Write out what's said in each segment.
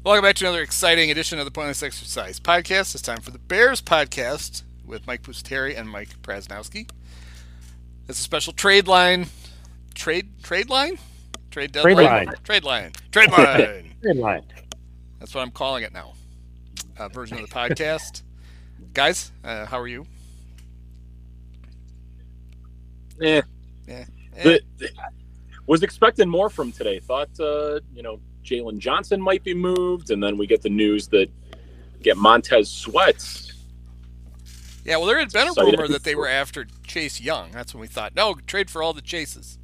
Welcome back to another exciting edition of the Pointless Exercise Podcast. It's time for the Bears Podcast with Mike Pusteri and Mike Prasnowski. It's a special trade line. Trade line? Trade deadline? Trade line. Trade line. That's what I'm calling it now. Version of the podcast. Guys, how are you? Was expecting more from today. Thought, Jalen Johnson might be moved, and then we get the news that get Montez Sweat. Yeah, well, there had been a rumor that they were after Chase Young. That's when we thought, no, trade for all the chases.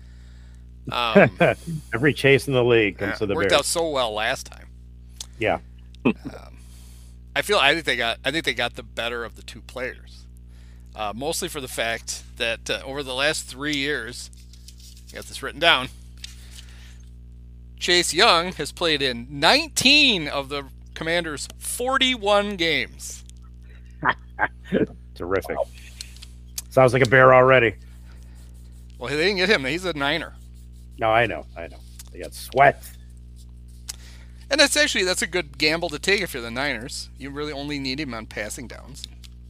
Every chase in the league comes to the worked Bears. out so well last time. Yeah. I think they got the better of the two players, mostly for the fact that over the last 3 years, I got this written down. Chase Young has played in 19 of the Commanders' 41 games. Terrific. Sounds like a Bear already. Well, they didn't get him. He's a Niner. No, I know. They got Sweat. And that's a good gamble to take if you're the Niners. You really only need him on passing downs.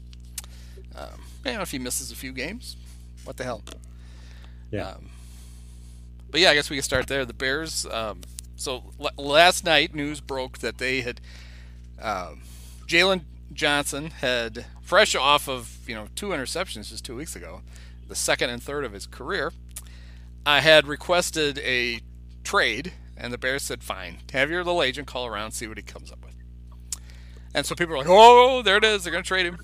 If he misses a few games, what the hell? Yeah. But yeah, I guess we can start there. The Bears. So last night, news broke that they had Jalen Johnson had, fresh off of 2 interceptions just 2 weeks ago, the second and third of his career, had requested a trade, and the Bears said, "Fine, have your little agent call around, see what he comes up with." And so people were like, "Oh, there it is! They're going to trade him."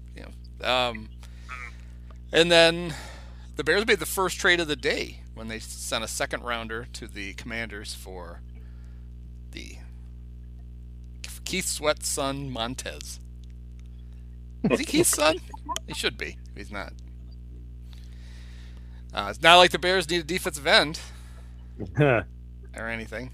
And then the Bears made the first trade of the day when they sent a second rounder to the Commanders for the Keith Sweat's son, Montez. Is he Keith's son? He should be. He's not. It's not like the Bears need a defensive end or anything.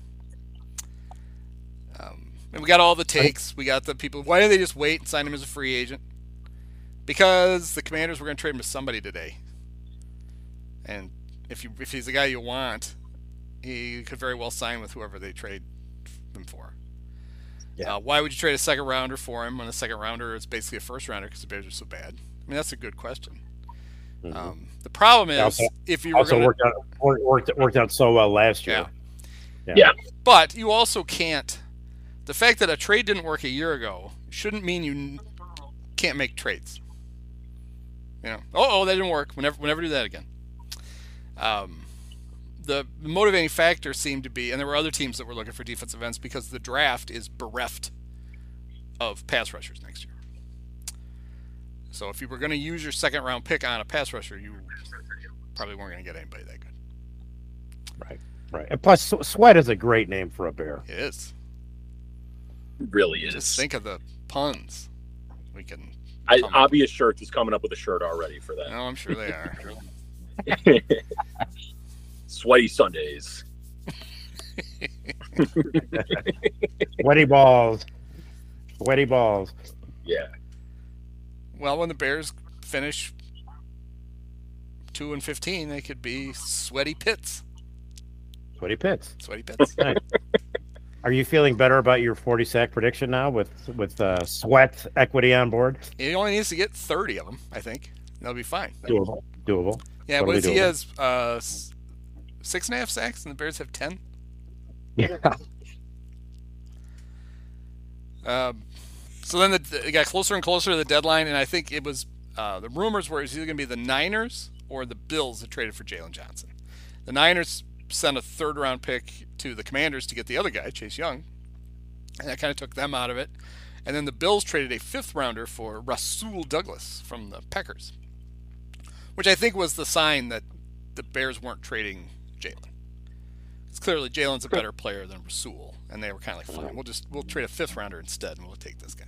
And we got all the takes. We got the people. Why didn't they just wait and sign him as a free agent? Because the Commanders were going to trade him to somebody today. And if he's the guy you want, he could very well sign with whoever they trade him for. Yeah. Why would you trade a second rounder for him when a second rounder is basically a first rounder because the Bears are so bad? I mean, that's a good question. Mm-hmm. The problem is if you were also worked out so well last year. Yeah. But you also can't. The fact that a trade didn't work a year ago shouldn't mean you can't make trades. That didn't work. We'll never do that again. The motivating factor seemed to be, and there were other teams that were looking for defensive ends because the draft is bereft of pass rushers next year. So if you were going to use your second round pick on a pass rusher, you probably weren't going to get anybody that good. Right. And plus, Sweat is a great name for a Bear. It is. It really is. Just think of the puns we can. Obvious Shirts is coming up with a shirt already for that. No, I'm sure they are. Sweaty Sundays. Sweaty balls. Yeah. Well, when the Bears finish 2-15, they could be Sweaty Pits. Sweaty Pits. Nice. Are you feeling better about your 40 sack prediction now with Sweat equity on board? He only needs to get 30 of them, I think. That'll be fine. Doable. Yeah, what if he has 6.5 sacks and the Bears have 10? Yeah. So then it got closer and closer to the deadline, and I think it was the rumors were it was either going to be the Niners or the Bills that traded for Jalen Johnson. The Niners sent a third-round pick to the Commanders to get the other guy, Chase Young, and that kind of took them out of it. And then the Bills traded a fifth-rounder for Rasul Douglas from the Packers, which I think was the sign that the Bears weren't trading Jalen. It's clearly Jalen's a better player than Rasul, and they were kind of like, fine, we'll trade a fifth-rounder instead, and we'll take this guy.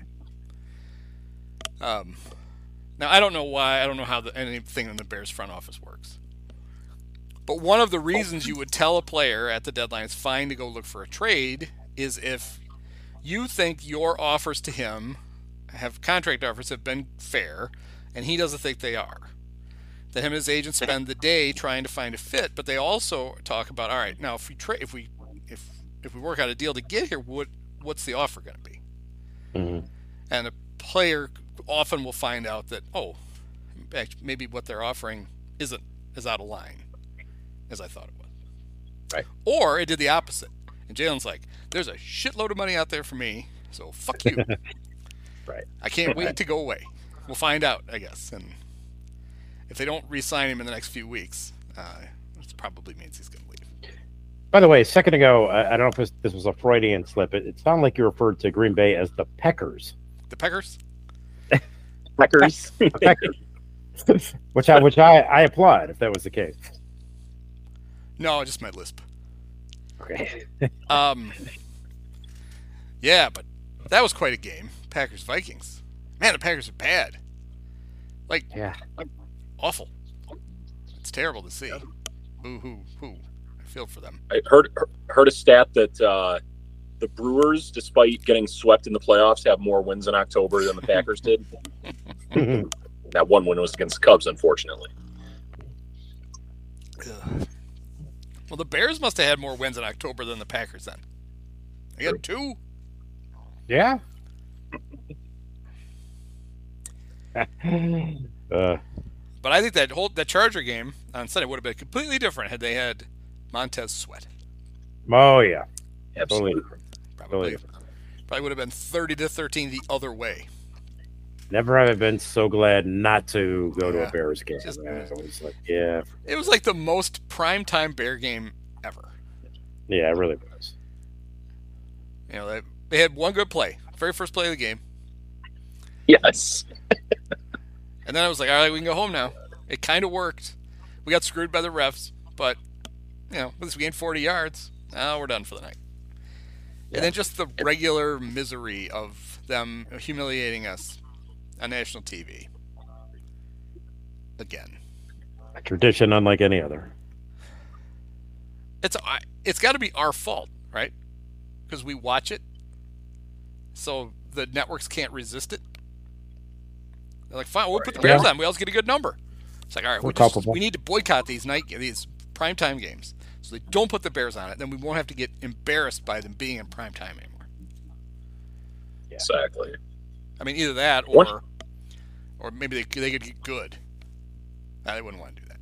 Now, I don't know why. I don't know how anything in the Bears front office works. But one of the reasons you would tell a player at the deadline it's fine to go look for a trade is if you think your offers to him contract offers have been fair, and he doesn't think they are. That him and his agent spend the day trying to find a fit, but they also talk about, all right, now if we work out a deal to get here, what's the offer going to be? Mm-hmm. And a player often will find out that, maybe what they're offering isn't as out of line as I thought it was. Right. Or it did the opposite. And Jalen's like, there's a shitload of money out there for me, so fuck you. Right. I can't wait to go away. We'll find out, I guess. And if they don't re-sign him in the next few weeks, it probably means he's going to leave. By the way, a second ago, I don't know if this was a Freudian slip. It sounded like you referred to Green Bay as the Peckers. The Peckers? Peckers. Peckers. which I applaud if that was the case. No, just my lisp. Okay. Yeah, but that was quite a game. Packers-Vikings. Man, the Packers are bad. Yeah. Awful. It's terrible to see. Boo-hoo. I feel for them. I heard a stat that the Brewers, despite getting swept in the playoffs, have more wins in October than the Packers did. That one win was against the Cubs, unfortunately. Ugh. Well, the Bears must have had more wins in October than the Packers then. They got 2. Yeah. But I think that Charger game on Sunday would have been completely different had they had Montez Sweat. Oh yeah, Absolutely. Probably would have been 30-13 the other way. Never have I been so glad not to go to Yeah. a Bears game. Just- It was like, yeah, It was like the most primetime Bear game ever. it really was. You know, they had one good play, very first play of the game, Yes. and then I was like, all right, we can go home now. It kind of worked. We got screwed by the refs, but at least we gained 40 yards. Now we're done for the night. Yeah. And then just the regular misery of them humiliating us on national TV. Again. A tradition unlike any other. It's got to be our fault, right? Because we watch it, so the networks can't resist it. They're like, fine, we'll put the Bears on. We always get a good number. It's like, all right, we need to boycott these primetime games, so they don't put the Bears on it. Then we won't have to get embarrassed by them being in primetime anymore. Yeah. Exactly. I mean, either that or maybe they could get good. Nah, they wouldn't want to do that.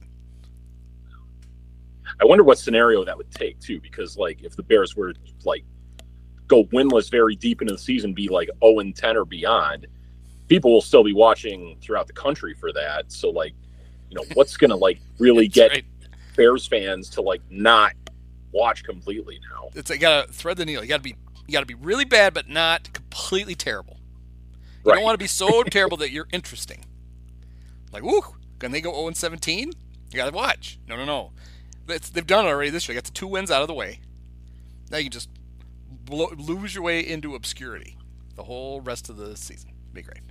I wonder what scenario that would take too, because if the Bears were go winless very deep into the season, be 0-10 or beyond, people will still be watching throughout the country for that. So what's going to really get right. Bears fans to not watch completely now? It's you gotta thread the needle. You gotta be really bad, but not completely terrible. You Right. don't want to be so terrible that you're interesting. Woo, can they go 0-17? You gotta watch. No. They've done it already this year. They got the 2 wins out of the way. Now you can just lose your way into obscurity the whole rest of the season. It'd be great.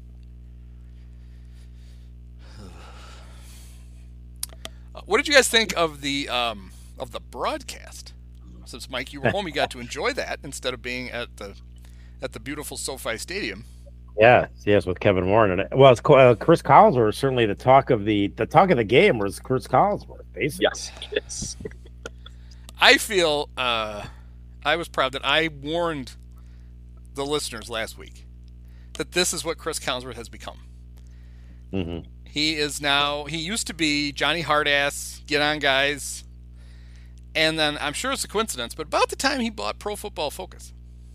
What did you guys think of the broadcast? Since Mike, you were home, you got to enjoy that instead of being at the beautiful SoFi Stadium. Yes, with Kevin Warren. And well, it's Chris Collinsworth. Certainly, the talk of the game was Chris Collinsworth, basically. Yes. I feel I was proud that I warned the listeners last week that this is what Chris Collinsworth has become. Mm-hmm. He used to be Johnny Hardass, get on guys, and then I'm sure it's a coincidence, but about the time he bought Pro Football Focus,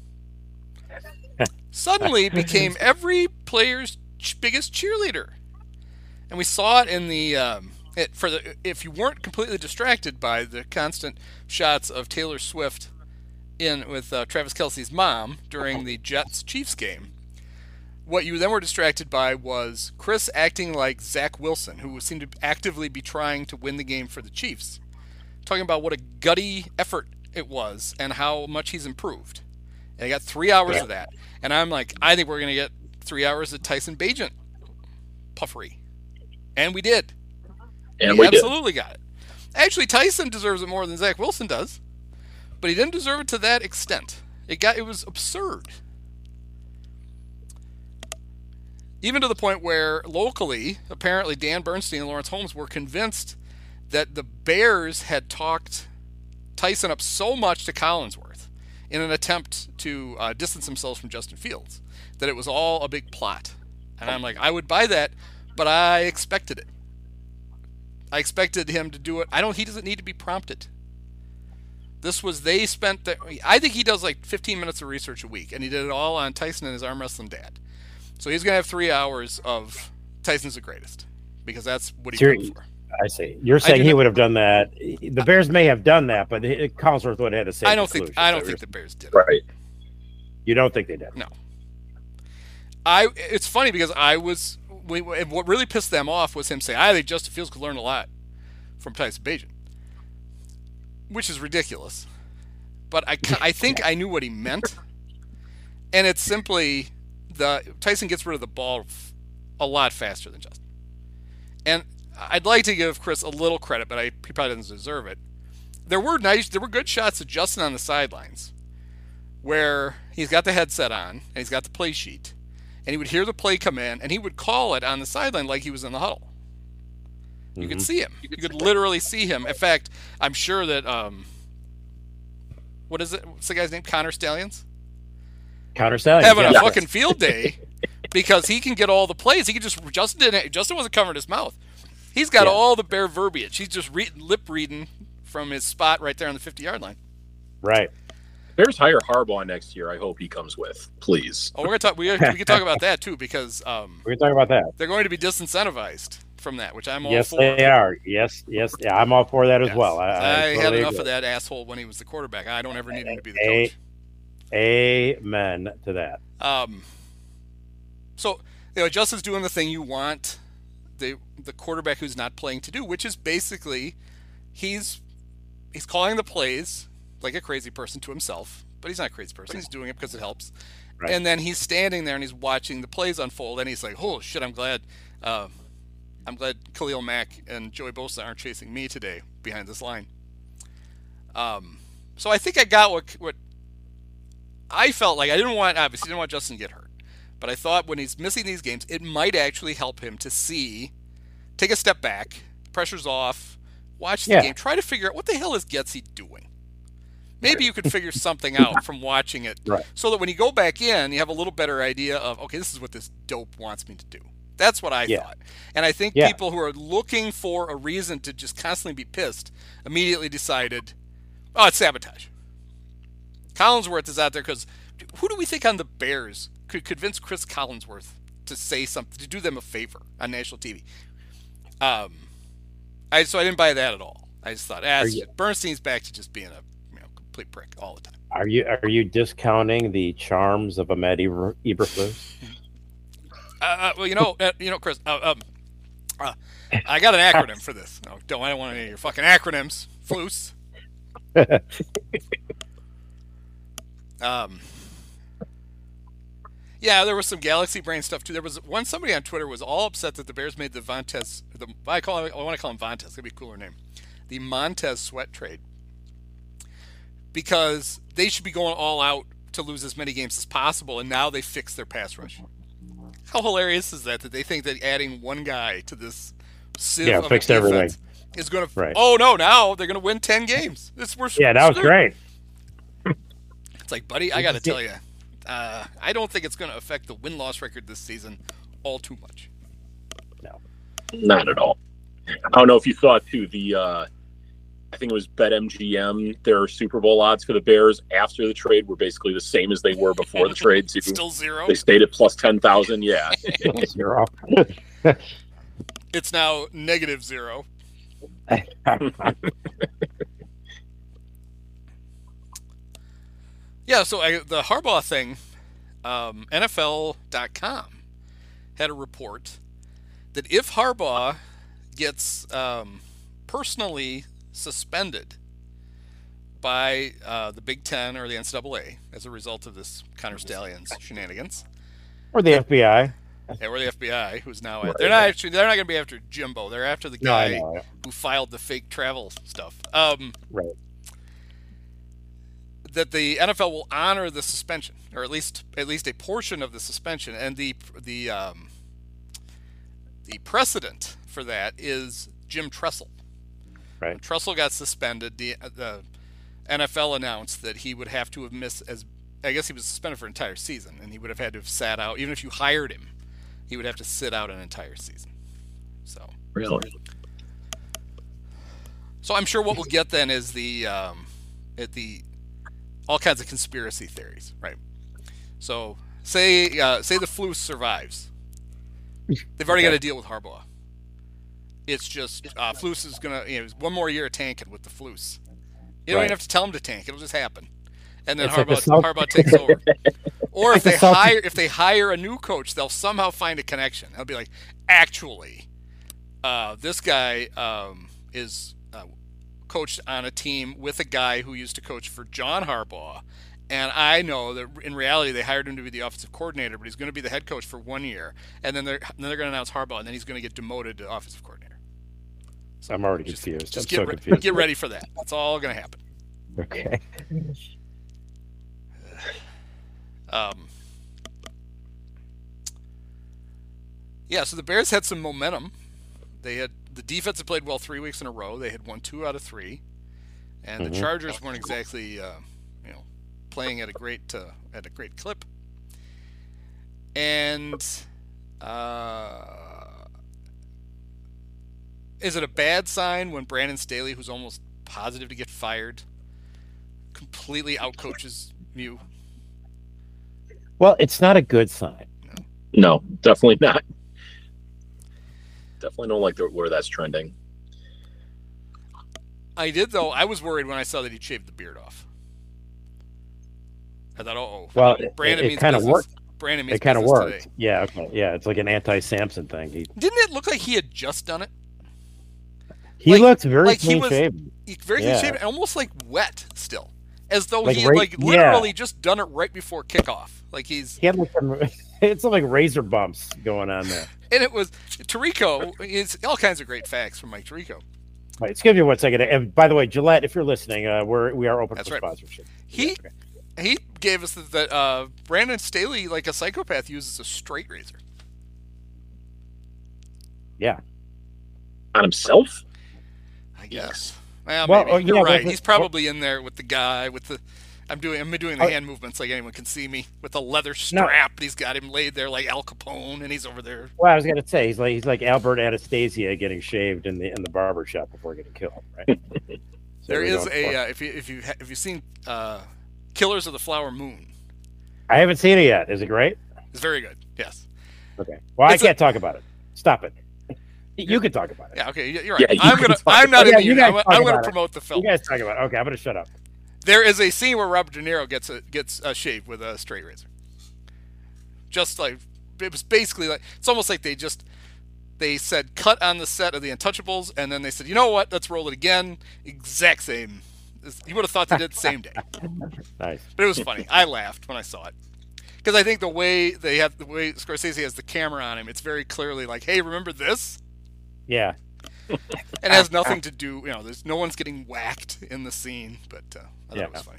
suddenly became every player's biggest cheerleader. And we saw it in the if you weren't completely distracted by the constant shots of Taylor Swift with Travis Kelce's mom during the Jets-Chiefs game, what you then were distracted by was Chris acting like Zach Wilson, who seemed to actively be trying to win the game for the Chiefs, talking about what a gutty effort it was and how much he's improved. And I got 3 hours of that. And I'm like, I think we're going to get 3 hours of Tyson Bagent puffery. And we did. And we we absolutely got it. Actually, Tyson deserves it more than Zach Wilson does. But he didn't deserve it to that extent. It was absurd. Even to the point where locally, apparently Dan Bernstein and Lawrence Holmes were convinced that the Bears had talked Tyson up so much to Collinsworth in an attempt to distance themselves from Justin Fields, that it was all a big plot. And I'm like, I would buy that, but I expected it. I expected him to do it. He doesn't need to be prompted. I think he does like 15 minutes of research a week, and he did it all on Tyson and his arm wrestling dad. So he's going to have 3 hours of Tyson's the greatest, because that's what he paid for. I see. You're saying he would have done that. The Bears may have done that, but Collinsworth would have had to say. I don't think the Bears did it. Right. You don't think they did? No. It's funny because what really pissed them off was him saying, I think Justin Fields could learn a lot from Tyson Bagent, which is ridiculous. But I think I knew what he meant, and it's simply Tyson gets rid of the ball a lot faster than Justin. And I'd like to give Chris a little credit, but he probably doesn't deserve it. There were good shots of Justin on the sidelines where he's got the headset on and he's got the play sheet, and he would hear the play come in and he would call it on the sideline like he was in the huddle. You could see him. You could literally see him. In fact, I'm sure that what is it? What's the guy's name? Connor Stallions? Connor Stallions having a fucking field day because he can get all the plays. He could Justin wasn't covering his mouth. He's got all the Bear verbiage. He's just lip reading from his spot right there on the 50-yard line. Right. Bears hire Harbaugh next year. I hope he comes with, please. Oh, we're gonna talk. We can talk about that too, because we can talk about that. They're going to be disincentivized from that, which I'm all for. Yes, they are. Yes. Yeah, I'm all for that as well. I had enough of that asshole when he was the quarterback. I don't ever need him to be the coach. Amen to that. So Justin's doing the thing you want the quarterback who's not playing to do, which is basically he's calling the plays like a crazy person to himself, but he's not a crazy person. He's doing it because it helps. Right. And then he's standing there and he's watching the plays unfold, and he's like, "Oh shit, I'm glad Khalil Mack and Joey Bosa aren't chasing me today behind this line." So I think I got what I felt like. Obviously didn't want Justin to get hurt, but I thought when he's missing these games, it might actually help him to take a step back, pressure's off, watch the game, try to figure out what the hell is Getsy doing. Maybe you could figure something out from watching it, so that when you go back in, you have a little better idea of, okay, this is what this dope wants me to do. That's what I thought. And I think people who are looking for a reason to just constantly be pissed immediately decided, oh, it's sabotage. Collinsworth is out there because who do we think on the Bears could convince Chris Collinsworth to say something, to do them a favor on national TV? So I didn't buy that at all. I just thought, Bernstein's back to just being a complete prick all the time. Are you discounting the charms of Ahmed Eberflus? Well, Chris, I got an acronym for this. No, I don't want any of your fucking acronyms, Flus. There was some Galaxy Brain stuff too. There was somebody on Twitter was all upset that the Bears made the Montez. I want to call him Vontaze. It's gonna be a cooler name. The Montez Sweat trade, because they should be going all out to lose as many games as possible, and now they fix their pass rush. How hilarious is that they think that adding one guy to this sieve of fixed everything is going to... Right. Oh, no, now they're going to win 10 games. That was great. It's like, buddy, I got to tell you, I don't think it's going to affect the win-loss record this season all too much. No. Not at all. I don't know if you saw, too, I think it was BetMGM. Their Super Bowl odds for the Bears after the trade were basically the same as they were before the trade. Too. Still zero? They stayed at plus 10,000, yeah. Zero. It's now negative zero. So the Harbaugh thing, NFL.com had a report that if Harbaugh gets personally suspended by the Big Ten or the NCAA as a result of this Connor Stallions shenanigans, or the FBI, or the FBI, who's now they're not going to be after Jimbo. They're after the guy who filed the fake travel stuff. That the NFL will honor the suspension, or at least a portion of the suspension, and the precedent for that is Jim Tressel. Right. When Tressel got suspended, the NFL announced that he would have to have missed I guess he was suspended for an entire season, and he would have had to have sat out. Even if you hired him, he would have to sit out an entire season. So Really? So I'm sure what we'll get then is the all kinds of conspiracy theories, right? So say the Flus survives. They've already got to deal with Harbaugh. It's just Flus is gonna one more year of tanking with the Flus. You don't even have to tell him to tank; it'll just happen. And then Harbaugh takes over. Or if they hire a new coach, they'll somehow find a connection. They'll be like, actually, this guy is coached on a team with a guy who used to coach for John Harbaugh, and I know that in reality they hired him to be the offensive coordinator, but he's going to be the head coach for 1 year, and then they're going to announce Harbaugh, and then he's going to get demoted to offensive coordinator. So I'm already confused. Just confused. Get ready for that. That's all going to happen. Okay. Yeah, so the Bears had some momentum. The defense had played well 3 weeks in a row. They had won 2 out of 3, and the Chargers weren't exactly, playing at a great clip. And is it a bad sign when Brandon Staley, who's almost positive to get fired, completely outcoaches you? Well, it's not a good sign. No, definitely not. Definitely don't like where that's trending. I did, though. I was worried when I saw that he shaved the beard off. I thought, well, Brandon it kind of worked. Brandon means it kind of worked. Today. Yeah, okay. Yeah, it's like an anti-Samson thing. Didn't it look like he had just done it? He looked very clean shaven. Very clean shaven, almost like wet still, as though he had literally just done it right before kickoff. Like he had it's like razor bumps going on there. And it was Tirico. It's all kinds of great facts from Mike Tirico. Right, excuse me 1 second. And by the way, Gillette, if you're listening, we are open for sponsorship. He gave us that Brandon Staley, like a psychopath, uses a straight razor. Yeah. On himself? I guess. Well, maybe. You're right. He's probably in there with the guy with the. I'm doing the hand movements like anyone can see me with a leather strap. No. He's got him laid there like Al Capone, and he's over there. Well, I was gonna say he's like Albert Anastasia getting shaved in the barber shop before getting killed, right? So there is a if you've seen Killers of the Flower Moon. I haven't seen it yet. Is it great? It's very good. Yes. Okay. Well, I can't talk about it. Stop it. You can talk about it. Yeah. Okay. You're right. Yeah, I'm not in the union. I'm going to promote the film. You guys talk about it. Okay. I'm going to shut up. There is a scene where Robert De Niro gets a shave with a straight razor. Just like it was basically like it's almost like they said cut on the set of The Untouchables, and then they said, you know what, let's roll it again. Exact same. You would have thought they did the same day. Nice. But it was funny. I laughed when I saw it because I think the way Scorsese has the camera on him, it's very clearly like, hey, remember this? Yeah. And it has nothing to do, there's no one's getting whacked in the scene, but I thought it was funny.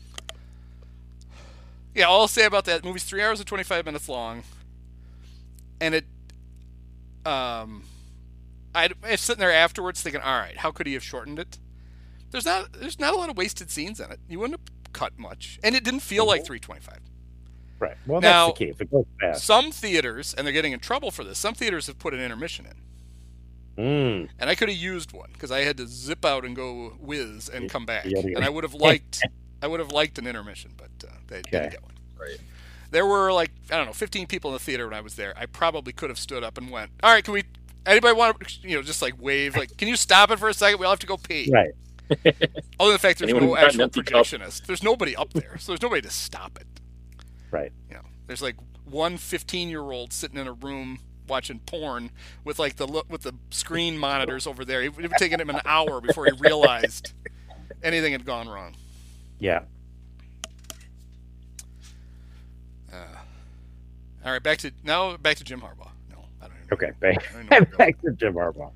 Yeah, all I'll say about that movie's 3 hours and 25 minutes long, and it, I was sitting there afterwards thinking, all right, how could he have shortened it? There's not a lot of wasted scenes in it. You wouldn't have cut much, and it didn't feel like 325. Right. Well, now, that's the key. If it goes fast. Some theaters, and they're getting in trouble for this. Some theaters have put an intermission in. And I could have used one because I had to zip out and go whiz and come back. And I would have liked an intermission, but they didn't get one. Right. There were 15 people in the theater when I was there. I probably could have stood up and went, all right, anybody want to, just like wave, like, can you stop it for a second? We all have to go pee. Right. Other than the fact there's no actual projectionist. There's nobody up there, so there's nobody to stop it. Right. There's like one 15-year-old sitting in a room watching porn with the screen monitors over there. It would have taken him an hour before he realized anything had gone wrong. Yeah. All right, back to Jim Harbaugh. No, I don't even know. Okay, back to Jim Harbaugh.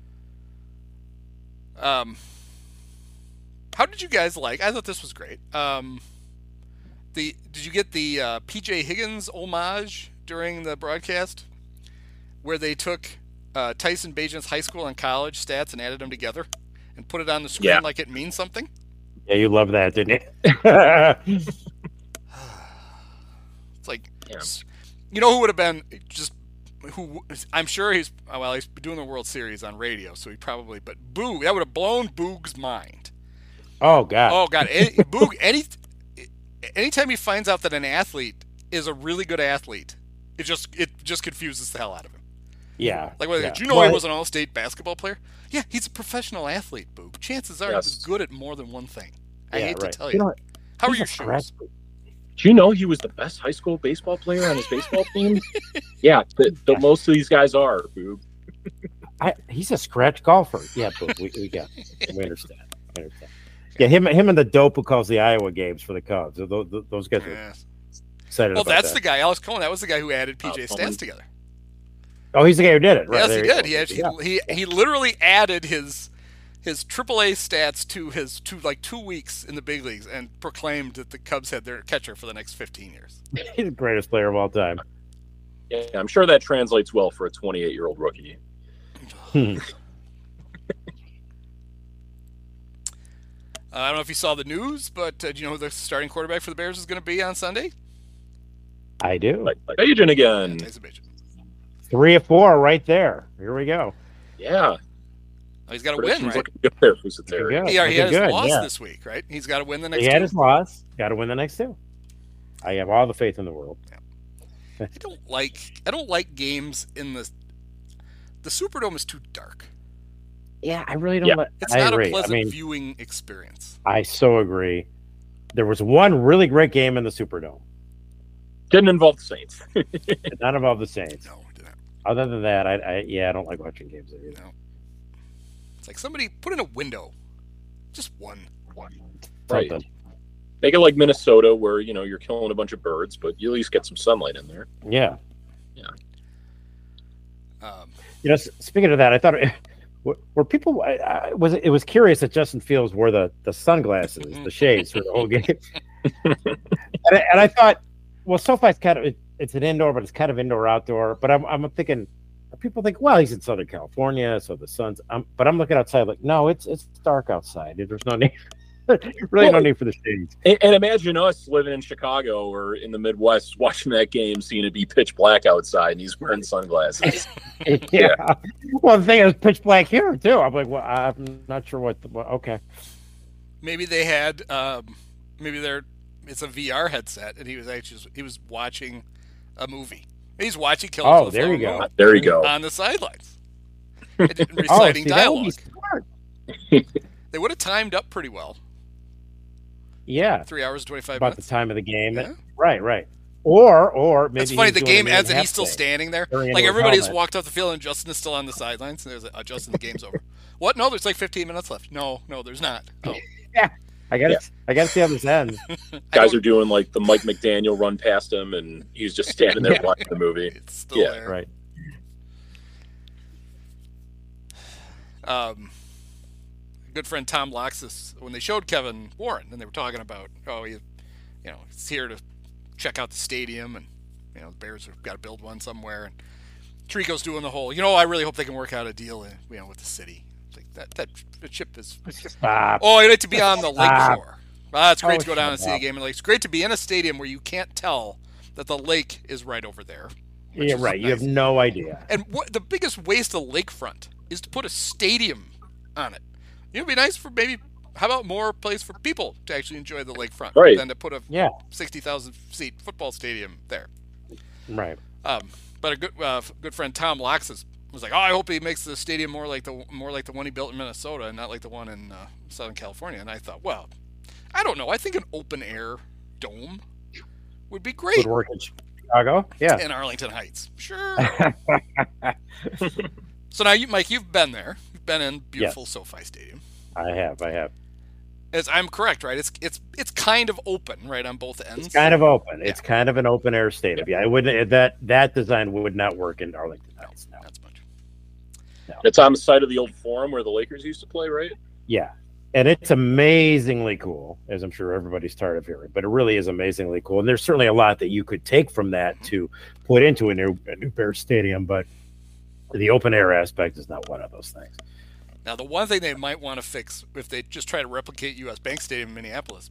How did you guys like? I thought this was great. Did you get the P.J. Higgins homage during the broadcast, where they took Tyson Bagent's high school and college stats and added them together and put it on the screen like it means something? Yeah, you love that, didn't you? It's like, you know who would have been I'm sure he's doing the World Series on radio, so he probably, but Boog, that would have blown Boog's mind. Oh, God. Oh, God. Boog, anytime he finds out that an athlete is a really good athlete, it just confuses the hell out of him. Yeah. Like, did you know he was an all-state basketball player? Yeah, he's a professional athlete, Boog. Chances are he was good at more than one thing. I hate to tell you. How are your shoes? Do you know he was the best high school baseball player on his baseball team? Yeah, most of these guys are, Boog. He's a scratch golfer. Yeah, but we understand. Yeah, him and the dope who calls the Iowa games for the Cubs. Those guys are excited about that's the guy, Alex Cohen. That was the guy who added PJ stats together. Oh, he's the guy who did it. Right, yes, he did. He literally added his AAA stats to like 2 weeks in the big leagues and proclaimed that the Cubs had their catcher for the next 15 years. He's the greatest player of all time. Yeah, I'm sure that translates well for a 28-year-old rookie. I don't know if you saw the news, but do you know who the starting quarterback for the Bears is going to be on Sunday? I do. Bagent again. Tyson Bagent. 3 of 4 right there. Here we go. Yeah. Oh, he's got to win, right? Good there, he had his loss this week, right? He's got to win the next two. He had his loss. Got to win the next 2. I have all the faith in the world. Yeah. I don't like games in the Superdome is too dark. Yeah, I really don't. It's not a pleasant viewing experience. I so agree. There was one really great game in the Superdome. Didn't involve the Saints. Did not involve the Saints. No, it didn't. Other than that, I don't like watching games there either. No. It's like somebody put in a window. Just one. Right. Make it like Minnesota where, you're killing a bunch of birds, but you at least get some sunlight in there. Yeah. Yeah. Speaking of that, I thought were people it was curious that Justin Fields wore the sunglasses, the shades for the whole game. and I thought, well, SoFi's it's an indoor, but it's kind of indoor-outdoor. But I'm thinking, people think, well, he's in Southern California, so the sun's. But I'm looking outside, like, no, it's dark outside. There's no need, no need for the shades. And imagine us living in Chicago or in the Midwest, watching that game, seeing it be pitch black outside, and he's wearing sunglasses. Yeah. Well, the thing is, pitch black here too. I'm like, well, I'm not sure what. Okay. Maybe they had. It's a VR headset, and he was watching a movie. He's watching Killers of the Flower Moon. There you go. On the sidelines, reciting dialogue. They would have timed up pretty well. Yeah, 3 hours and 25 about minutes. The time of the game. Yeah. Right. Or maybe it's funny. The game ends and he's still standing there. Like everybody's walked off the field and Justin is still on the sidelines. And there's Justin. The game's over. What? No, there's like 15 minutes left. No, there's not. Oh. Yeah. I got to see how this ends. Guys are doing like the Mike McDaniel run past him, and he's just standing there watching the movie. It's still there. Right. Good friend Tom Loxis, when they showed Kevin Warren, and they were talking about, he's here to check out the stadium, and the Bears have got to build one somewhere, and Tirico's doing the whole, I really hope they can work out a deal, with the city. That chip is. Stop. Oh, I'd like to be on the lakeshore. It's great to go down and see a game in the lake. It's great to be in a stadium where you can't tell that the lake is right over there. Yeah, right. Nice. You have no idea. And the biggest waste of lakefront is to put a stadium on it. It would be nice for how about more place for people to actually enjoy the lakefront than to put a 60,000 seat football stadium there. Right. But a good friend Tom Loxis was like, I hope he makes the stadium more like the one he built in Minnesota and not like the one in Southern California. And I thought, well, I don't know. I think an open air dome would be great. Would work in Chicago, yeah. In Arlington Heights, sure. So now, Mike, you've been there. You've been in beautiful SoFi Stadium. I have. As I'm correct, right? It's kind of open, right, on both ends. It's kind of open. Yeah. It's kind of an open air stadium. Yeah, it wouldn't. That design would not work in Arlington Heights. No, that's much. No. It's on the site of the old Forum where the Lakers used to play, right? Yeah, and it's amazingly cool, as I'm sure everybody's tired of hearing. But it really is amazingly cool, and there's certainly a lot that you could take from that to put into a new Bears stadium. But the open air aspect is not one of those things. Now, the one thing they might want to fix if they just try to replicate U.S. Bank Stadium in Minneapolis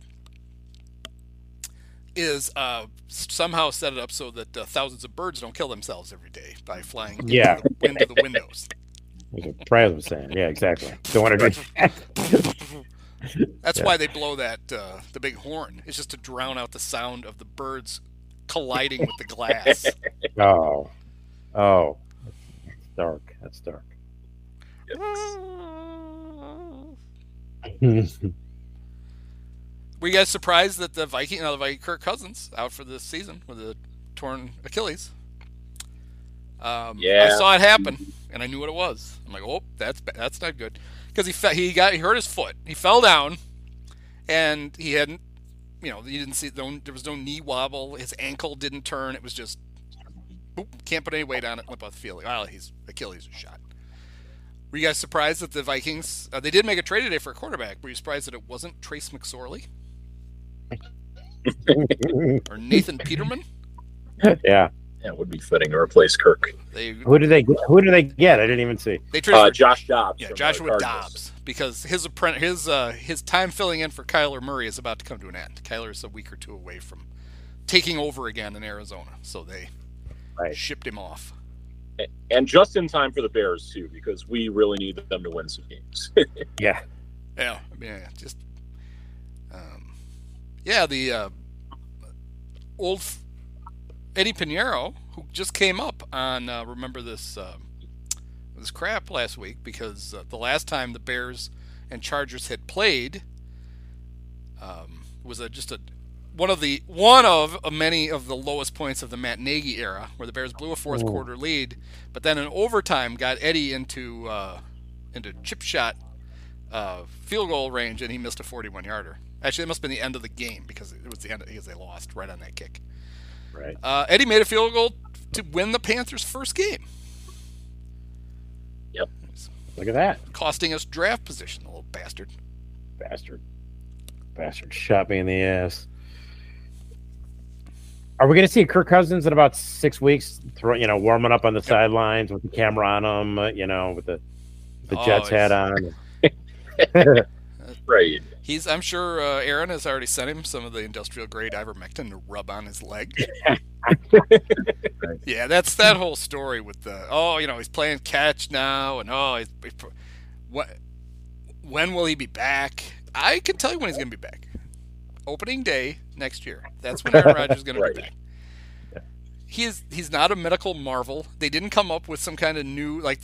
is somehow set it up so that thousands of birds don't kill themselves every day by flying into the windows. Like Brad was saying. Yeah, exactly. Don't want to do That's why they blow that the big horn. It's just to drown out the sound of the birds colliding with the glass. Oh. That's dark. That's dark. Were you guys surprised that the Viking Kirk Cousins out for this season with a torn Achilles? I saw it happen, and I knew what it was. I'm like, oh, that's not good, because he hurt his foot. He fell down, and he hadn't, you didn't see there was no knee wobble. His ankle didn't turn. It was just, boop, can't put any weight on it. Limp off the field. Well, his Achilles is shot. Were you guys surprised that the Vikings? They did make a trade today for a quarterback. Were you surprised that it wasn't Trace McSorley or Nathan Peterman? Yeah. Yeah, it would be fitting to replace Kirk. Who did they get? I didn't even see. They traded Josh Dobbs. Yeah, Joshua Dobbs, because his time filling in for Kyler Murray is about to come to an end. Kyler is a week or two away from taking over again in Arizona, so they shipped him off. And just in time for the Bears too, because we really need them to win some games. Yeah. Yeah. The old Eddie Pinheiro, who just came up on remember this crap last week, because the last time the Bears and Chargers had played was one of many of the lowest points of the Matt Nagy era, where the Bears blew a fourth quarter lead, but then in overtime got Eddie into chip shot field goal range, and he missed a 41-yarder. Actually, it must have been the end of the game, because it was the end because they lost right on that kick. Right. Eddie made a field goal to win the Panthers' first game. Yep. Look at that. Costing us draft position, the little bastard. Bastard shot me in the ass. Are we going to see Kirk Cousins in about 6 weeks? Warming up on the sidelines with the camera on him, with the Jets hat on. Right. I'm sure Aaron has already sent him some of the industrial grade ivermectin to rub on his leg. Right. Yeah, that's that whole story with he's playing catch now, and when will he be back? I can tell you when he's going to be back. Opening day next year. That's when Aaron Rodgers is going to be back. Yeah. He's not a medical marvel. They didn't come up with some kind of new, like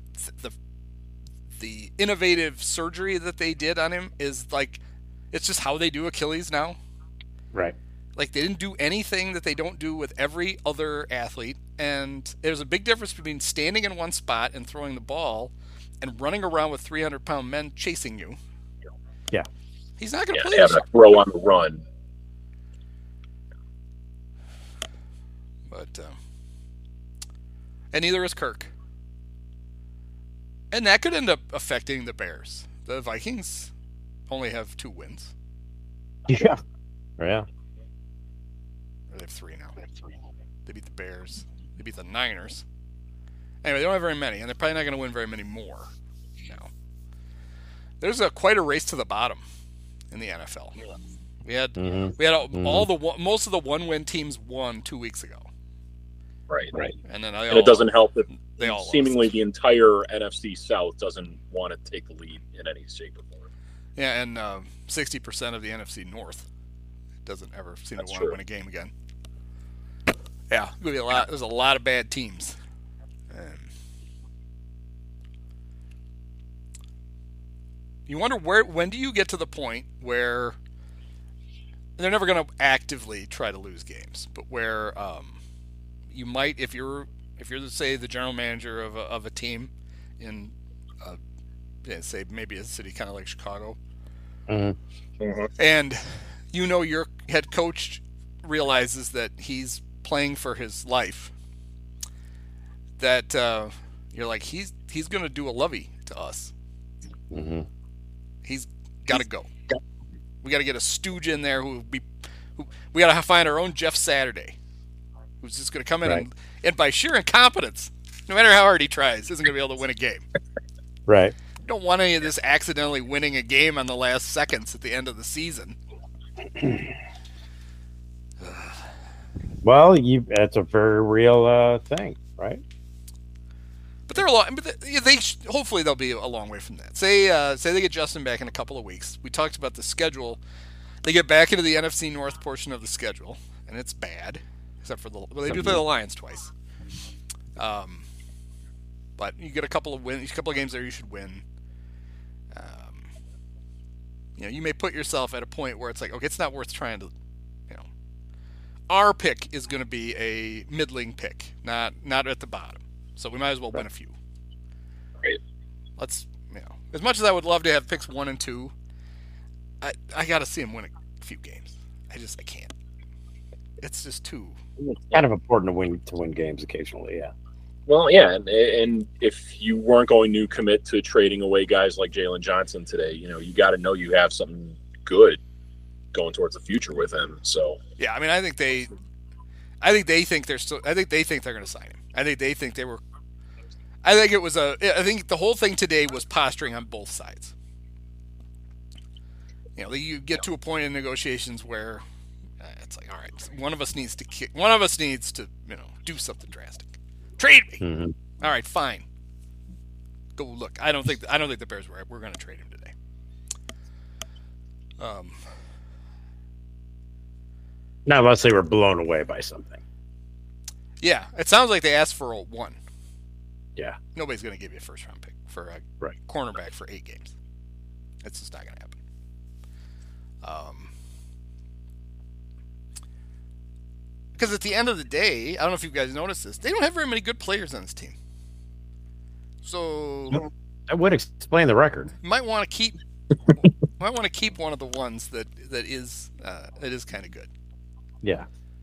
the innovative surgery that they did on him is like, it's just how they do Achilles now. Right. Like, they didn't do anything that they don't do with every other athlete. And there's a big difference between standing in one spot and throwing the ball and running around with 300-pound men chasing you. Yeah. He's not going to play. Having a throw on the run. But, and neither is Kirk. And that could end up affecting the Bears. The Vikings only have 2 wins. Yeah. Yeah. Or they have 3 now. They beat the Bears. They beat the Niners. Anyway, they don't have very many, and they're probably not going to win very many more now. There's quite a race to the bottom in the NFL. We had most of the 1-win teams won 2 weeks ago. Right. And then it doesn't help that they all seemingly lost. The entire NFC South doesn't want to take the lead in any shape or form. Yeah, and 60% of the NFC North doesn't ever seem to want to win a game again. Yeah, there's a lot of bad teams. You wonder when do you get to the point where they're never going to actively try to lose games, but where you might, if you're say the general manager of a team in say maybe a city kind of like Chicago, and your head coach realizes that he's playing for his life, that you're like, he's going to do a lovey to us. Mm-hmm. He's got to go. We got to get a stooge in there who we got to find our own Jeff Saturday, who's just going to come in and by sheer incompetence, no matter how hard he tries, isn't going to be able to win a game. Right. don't want any of this accidentally winning a game on the last seconds at the end of the season. Well, that's a very real thing, right? But they're a long. But hopefully they'll be a long way from that. Say they get Justin back in a couple of weeks. We talked about the schedule. They get back into the NFC North portion of the schedule, and it's bad, except for they do play the Lions twice. But you get a couple of games there you should win. You may put yourself at a point where it's like, okay, it's not worth trying to. Our pick is going to be a middling pick, not at the bottom. So we might as well win a few. Right. Let's, as much as I would love to have picks 1 and 2, I got to see him win a few games. I can't. It's just too. It's kind of important to win games occasionally, yeah. Well, yeah, and if you weren't going to commit to trading away guys like Jalen Johnson today, you got to know you have something good going towards the future with him. So yeah, I mean, I think they think they're still. I think they think they're going to sign him. I think they think they were. I think the whole thing today was posturing on both sides. You get to a point in negotiations where it's like, all right, one of us needs to do something drastic. Trade me. Mm-hmm. All right, fine. Go look. I don't think the Bears we're going to trade him today. Not unless they were blown away by something. Yeah, it sounds like they asked for a 1. Yeah. Nobody's going to give you a first-round pick for a cornerback for 8 games. That's just not going to happen. Because at the end of the day, I don't know if you guys noticed this, they don't have very many good players on this team. So that would explain the record. You might want to keep one of the ones that is kind of good. Yeah.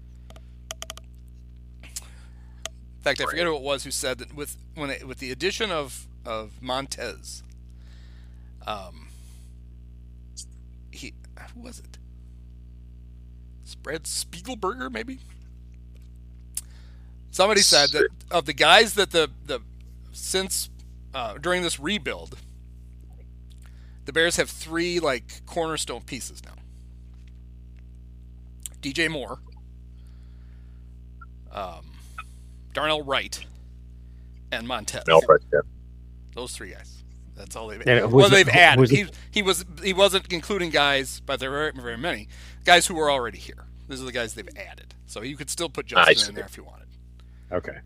In fact, I forget who it was who said that with the addition of Montez, who was it? Brad Spiegelberger, maybe. Somebody said that of the guys that since during this rebuild, the Bears have 3 cornerstone pieces now. DJ Moore, Darnell Wright, and Montez. Those 3 guys. That's all they've added. He wasn't including guys, but there weren't very many guys who were already here. These are the guys they've added. So you could still put Justin in there if you wanted. Okay.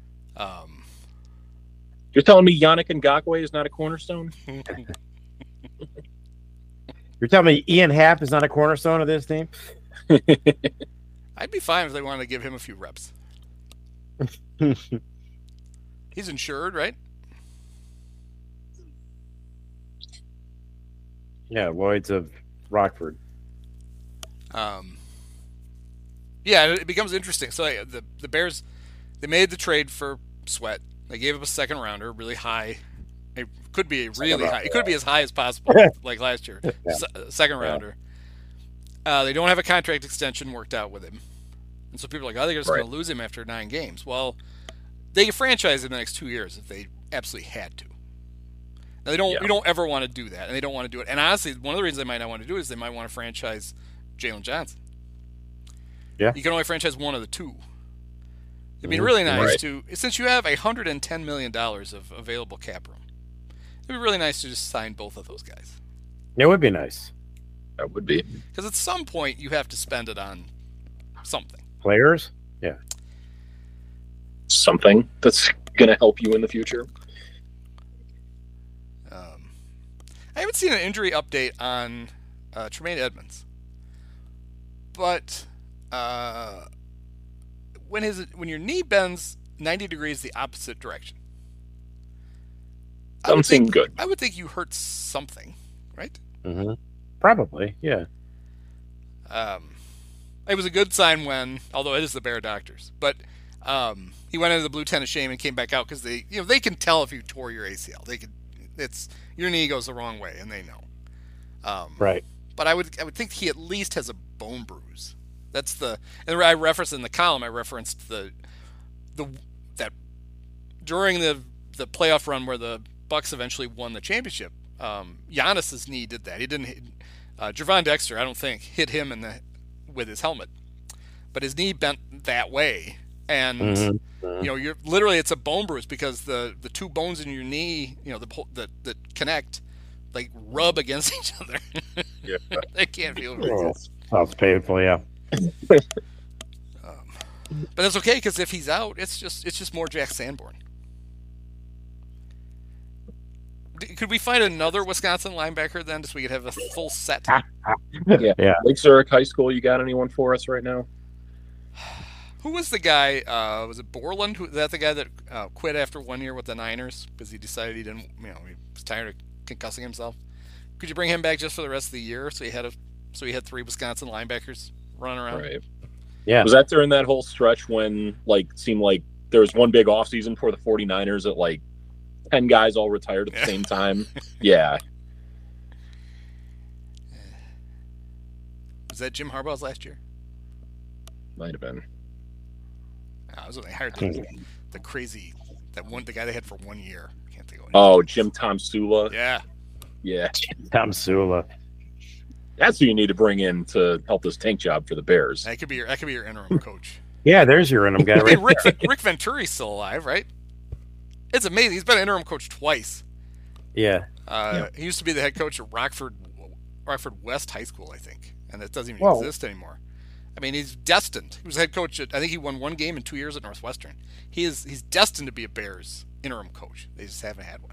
You're telling me Yannick Ngakoue is not a cornerstone? You're telling me Ian Happ is not a cornerstone of this team? I'd be fine if they wanted to give him a few reps. He's insured, right? Yeah, Lloyd's of Rockford. Yeah, it becomes interesting. So the Bears, they made the trade for Sweat. They gave up a second rounder, really high. It could be really high. It could be as high as possible, like last year. Yeah. Second rounder. They don't have a contract extension worked out with him, and so people are like, "Oh, they're just going to lose him after 9 games." Well, they could franchise him the next 2 years if they absolutely had to. Now, we don't ever want to do that, and they don't want to do it. And honestly, one of the reasons they might not want to do it is they might want to franchise Jalen Johnson. Yeah. You can only franchise one of the 2. It'd be really nice to, since you have $110 million of available cap room, it'd be really nice to just sign both of those guys. It would be nice. That would be. Because at some point, you have to spend it on something. Players? Yeah. Something that's going to help you in the future. I haven't seen an injury update on Tremaine Edmonds. But when your knee bends 90 degrees the opposite direction, something good. I would think you hurt something, right? Mm-hmm. Probably, yeah. It was a good sign although it is the Bear doctors, but he went into the blue tent of shame and came back out because they can tell if you tore your ACL. Your knee goes the wrong way, and they know. Right. But I would think he at least has a bone bruise. That's and I referenced in the column. I referenced that during the playoff run where the Bucks eventually won the championship. Giannis's knee did that. He didn't hit, Javon Dexter, I don't think, hit him with his helmet. But his knee bent that way. And, you're literally, it's a bone bruise because the two bones in your knee, that connect, like, rub against each other. Yeah. They can't feel it. Sounds painful, yeah. But that's okay, because if he's out, it's just more Jack Sanborn. Could we find another Wisconsin linebacker then, so we could have a full set? Yeah. Lake Zurich High School, you got anyone for us right now? Who was the guy? Was it Borland? Was that the guy that quit after 1 year with the Niners because he decided he didn't? He was tired of concussing himself. Could you bring him back just for the rest of the year? So he had 3 Wisconsin linebackers running around. Right. Yeah. Was that during that whole stretch when seemed like there was one big offseason for the 49ers that 10 guys all retired at the same time? Yeah. Was that Jim Harbaugh's last year? Might have been. I was when they hired the crazy the guy they had for 1 year. I can't think of it. Oh, Jim Tom Sula. Yeah. Yeah. Tom Sula. That's who you need to bring in to help this tank job for the Bears. That could be your interim coach. Yeah, there's your interim guy. Right Rick Venturi's still alive, right? It's amazing. He's been interim coach twice. Yeah. He used to be the head coach at Rockford West High School, I think, and it doesn't even exist anymore. I mean, he's destined. He was head coach at, I think he won 1 game in 2 years at Northwestern. He's destined to be a Bears interim coach. They just haven't had one.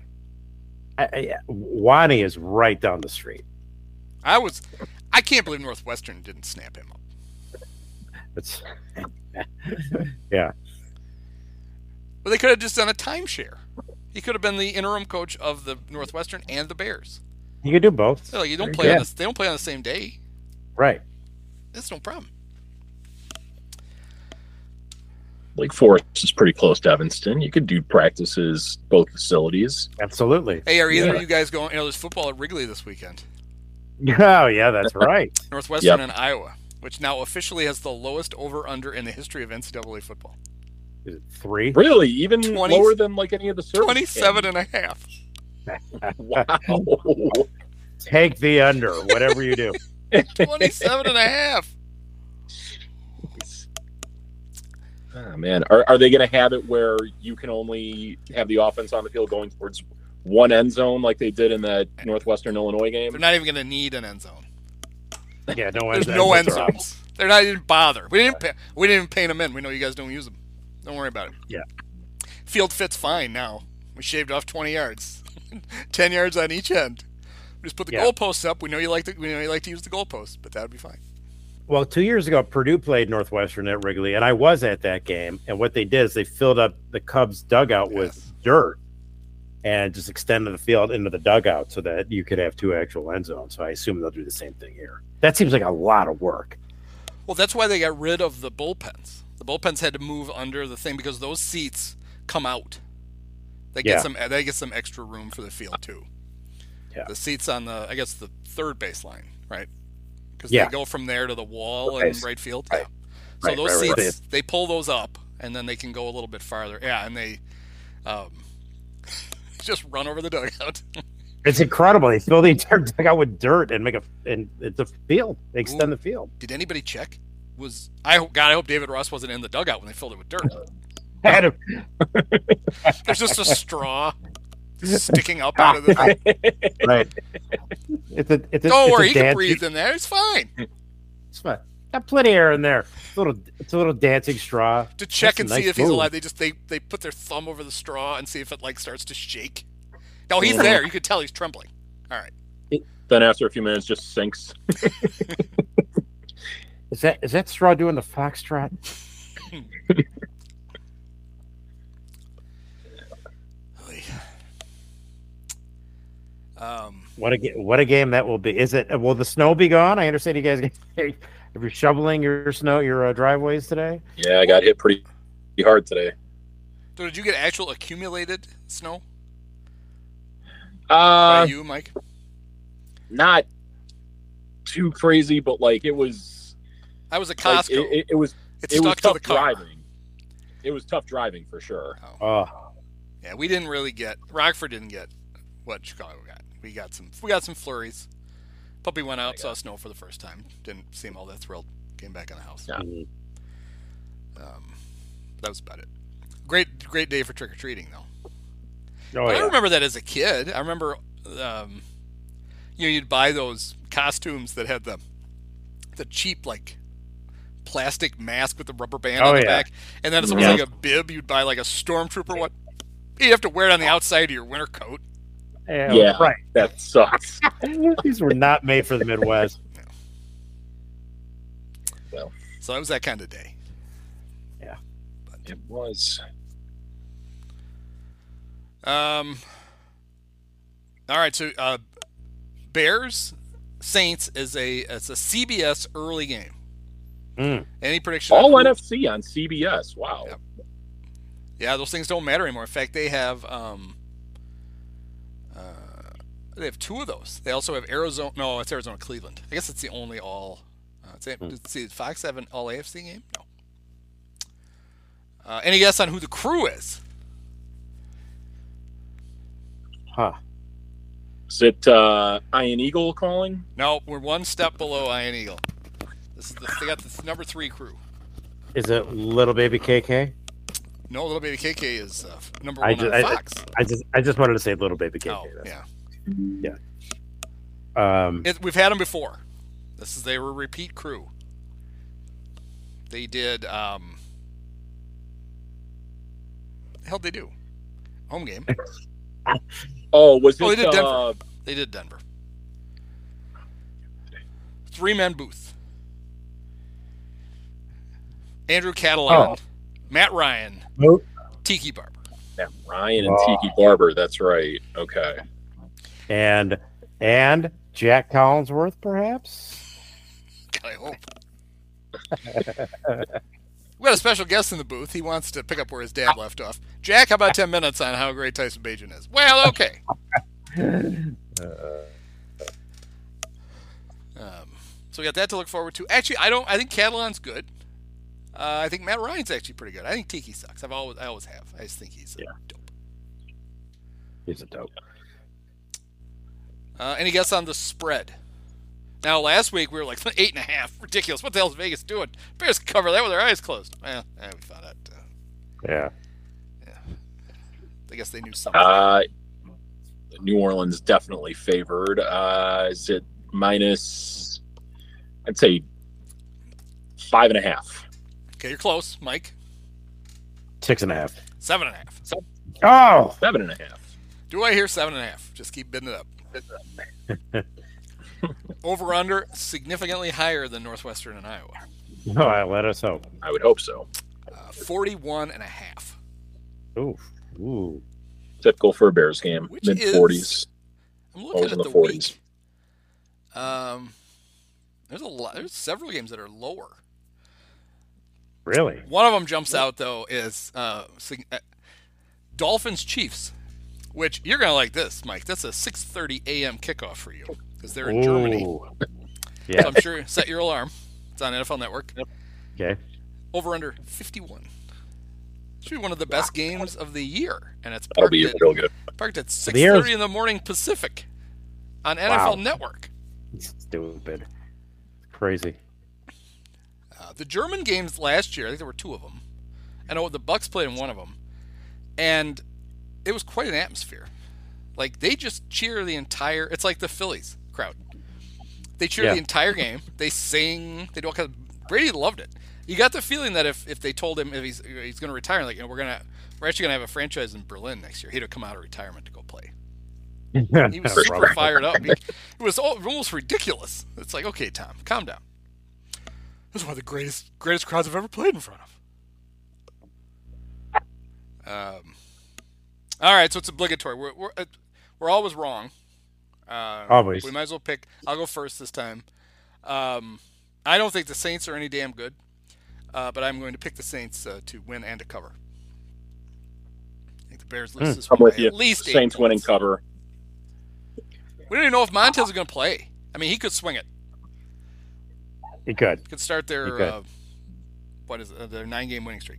Wani is right down the street. I can't believe Northwestern didn't snap him up. It's yeah. Well, they could have just done a timeshare. He could have been the interim coach of the Northwestern and the Bears. You could do both. So you don't play on they don't play on the same day. Right. That's no problem. Lake Forest is pretty close to Evanston. You could do practices both facilities. Absolutely. Hey, are either of you guys going? There's football at Wrigley this weekend. Oh, yeah, that's right. Northwestern and Iowa, which now officially has the lowest over/under in the history of NCAA football. Is it 3? Really? Even lower than any of the service 27.5. Wow. Take the under, whatever you do. 27.5. Oh, man. Are they going to have it where you can only have the offense on the field going towards one end zone like they did in that Northwestern Illinois game? They're not even going to need an end zone. Yeah, There's no end zones. They're not even bother. We didn't even paint them in. We know you guys don't use them. Don't worry about it. Yeah. Field fits fine now. We shaved off 20 yards, 10 yards on each end. We just put the goalposts up. We know you like to use the goalposts, but that would be fine. Well, 2 years ago, Purdue played Northwestern at Wrigley, and I was at that game. And what they did is they filled up the Cubs' dugout with dirt and just extended the field into the dugout so that you could have 2 actual end zones. So I assume they'll do the same thing here. That seems like a lot of work. Well, that's why they got rid of the bullpens. The bullpens had to move under the thing because those seats come out. They get some extra room for the field too. Yeah. The seats on the third baseline, right? Because they go from there to the wall in right field. Right. Yeah. So those seats, they pull those up, and then they can go a little bit farther. Yeah, and they just run over the dugout. It's incredible. They fill the entire dugout with dirt and it's a field. They extend the field. Did anybody check? I hope David Ross wasn't in the dugout when they filled it with dirt. There's just a straw sticking up out of the thing. Right. Don't worry, you can breathe in there. It's fine. It's fine. Got plenty of air in there. It's a little dancing straw. To check and see if he's alive, they put their thumb over the straw and see if it starts to shake. No, he's there. You could tell he's trembling. All right. Then after a few minutes, just sinks. Is that straw doing the foxtrot? What a game that will be. Will the snow be gone? I understand you guys if you're shoveling your snow, your driveways today. Yeah, I got hit pretty hard today. So did you get actual accumulated snow? By you, Mike? Not too crazy, but it was. I was at Costco. It was tough driving. It was tough driving for sure. Oh. Yeah, we didn't really get. Rockford didn't get what Chicago got. we got some flurries. Puppy went out, saw snow for the first time. Didn't seem all that thrilled. Came back in the house. Yeah. That was about it. Great day for trick or treating though. Oh, I yeah. remember that as a kid. I remember, you'd buy those costumes that had the cheap like plastic mask with the rubber band on the back, and then it was like a bib. You'd buy like a stormtrooper. What you'd have to wear it on the outside of your winter coat. Yeah, right. That sucks. These were not made for the Midwest. Well, so it was that kind of day. Yeah, it was. All right, so Bears Saints is it's a CBS early game. Any prediction? All NFC on CBS. Wow. Yep. Yeah, those things don't matter anymore. In fact, they have two of those. They also have Arizona. No, it's Arizona Cleveland. I guess it's the only all. Let's see, Fox have an all AFC game? No. Any guess on who the crew is? Huh. Is it Iron Eagle calling? No, we're one step below Iron Eagle. They got the number 3 crew. Is it Little Baby KK? No, Little Baby KK is number 1 on Fox. I just wanted to say Little Baby KK. Oh, yeah. We've had them before. They were a repeat crew. They did. The hell did they do? Home game. Oh, was it? They did Denver. They did Denver. 3-man booth. Andrew Catalan, Matt Ryan, Tiki Barber. Matt Ryan and Tiki Barber. That's right. Okay. And Jack Collinsworth, perhaps. God, I hope. We got a special guest in the booth. He wants to pick up where his dad left off. Jack, how about 10 minutes on how great Tyson Bagent is? Well, okay. So we got that to look forward to. Actually, I think Catalan's good. I think Matt Ryan's actually pretty good. I think Tiki sucks. I always have. I just think he's dope. He's a dope. Any guess on the spread? Now, last week we were like 8.5. Ridiculous. What the hell is Vegas doing? Bears can cover that with their eyes closed. Well, we found out. Yeah. I guess they knew something. New Orleans definitely favored. Is it minus? I'd say 5.5. Okay, you're close, Mike. 6.5. 7.5. Oh, 7.5. Do I hear 7.5? Just keep bidding it up. Over under significantly higher than Northwestern and Iowa. No, let us hope. I would hope so. 41.5. Ooh. Typical for a Bears game. Mid-40s. I'm looking at the 40s. There's several games that are lower. Really? One of them jumps out though is Dolphins Chiefs, which you're gonna like this, Mike. That's a 6:30 a.m. kickoff for you because they're in Germany. Yeah. So I'm sure set your alarm. It's on NFL Network. Okay. Over under 51. Should be one of the best games of the year, and it's That'll be real good. Parked at 6:30 in the morning Pacific on NFL Network. Stupid. Crazy. The German games last year, I think there were 2 of them. I know the Bucks played in one of them, and it was quite an atmosphere. Like they just cheer the entire. It's like the Phillies crowd. They cheer the entire game. They sing. They do all kinds of. Brady loved it. You got the feeling that if they told him if he's going to retire, like we're actually going to have a franchise in Berlin next year, he'd have come out of retirement to go play. He was super fired up. It was almost ridiculous. It's like, okay, Tom, calm down. This is one of the greatest crowds I've ever played in front of. All right, so it's obligatory. We're always wrong. Always. We might as well pick. I'll go first this time. I don't think the Saints are any damn good, but I'm going to pick the Saints to win and to cover. I think the Bears lose this one by at least 8 Saints points. winning cover. We don't even know if Montez is going to play. I mean, he could swing it. He could. Could start their their 9-game winning streak.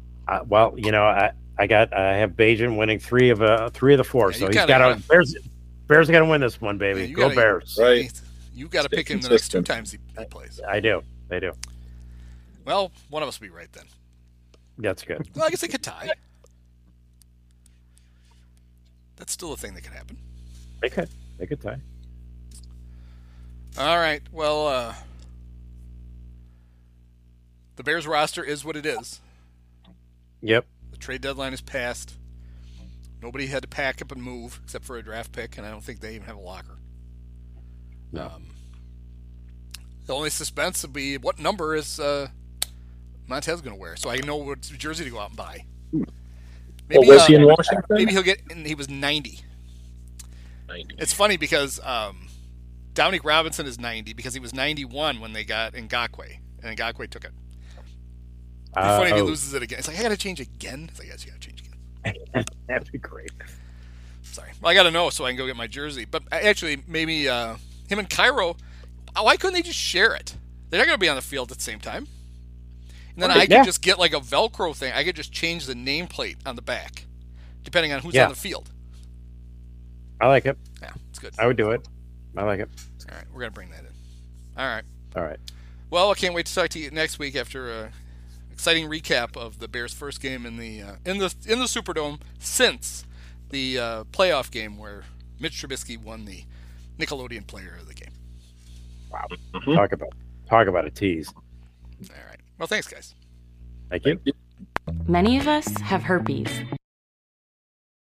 Well, I have Bagent winning 3 of the 4, Yeah, so he's got a Bears are gonna win this one, baby. Yeah, you Go gotta- Bears. Right. You got to Stay pick him the next 2 consistent. times he plays. I do. They do. Well, one of us will be right then. That's good. Well, I guess they could tie. That's still a thing that could happen. They could. They could tie. All right. Well, the Bears roster is what it is. Yep. The trade deadline is passed. Nobody had to pack up and move except for a draft pick, and I don't think they even have a locker. No. The only suspense would be what number is Montez going to wear, so I know what jersey to go out and buy. Maybe, Well, was he in Washington? maybe he'll get. And he was 90. 90. It's funny because Dominic Robinson is 90 because he was 91 when they got Ngakoue, and Ngakoue took it. It'd be funny if he loses it again. It's like, I got to change again. It's like, yes, you got to change again. That'd be great. Sorry. Well, I got to know so I can go get my jersey. But actually, maybe him and Cairo, why couldn't they just share it? They're not going to be on the field at the same time. And then I could just get like a Velcro thing. I could just change the nameplate on the back, depending on who's on the field. I like it. Yeah, it's good. I would do it. I like it. All right, we're going to bring that in. All right. All right. Well, I can't wait to talk to you next week after a exciting recap of the Bears' first game in the Superdome since the playoff game where Mitch Trubisky won the Nickelodeon Player of the Game. Wow. Mhm. Talk about a tease. All right. Well, thanks, guys. Thank you. Many of us have herpes.